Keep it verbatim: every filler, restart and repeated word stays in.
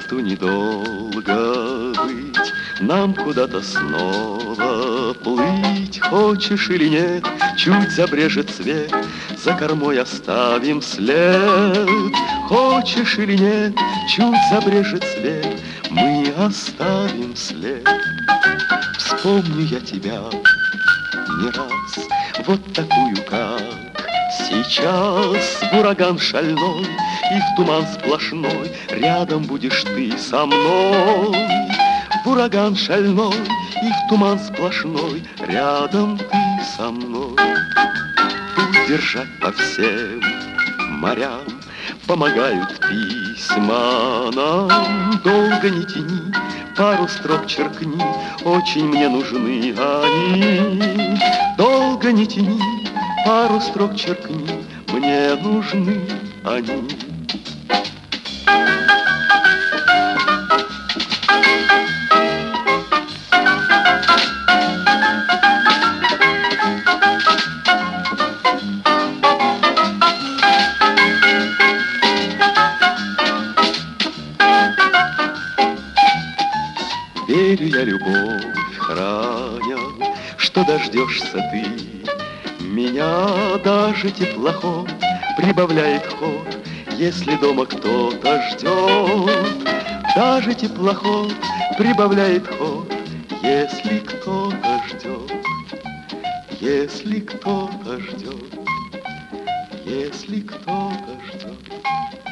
что недолго быть, нам куда-то снова плыть. Хочешь или нет, чуть забрежет свет, за кормой оставим след. Хочешь или нет, чуть забрежет свет, мы оставим след. Вспомню я тебя не раз, вот такую, как сейчас. В ураган шальной и в туман сплошной рядом будешь ты со мной. В ураган шальной и в туман сплошной рядом ты со мной. Путь держать по всем морям помогают письма нам. Долго не тяни, пару строк черкни, очень мне нужны они. Долго не тяни, пару строк черкни, мне нужны они. Верю я, любовь храня, что дождешься ты меня. Даже теплоход прибавляет ход, если дома кто-то ждет. Даже теплоход прибавляет ход, если кто-то ждет. Если кто-то ждет, если кто-то ждет.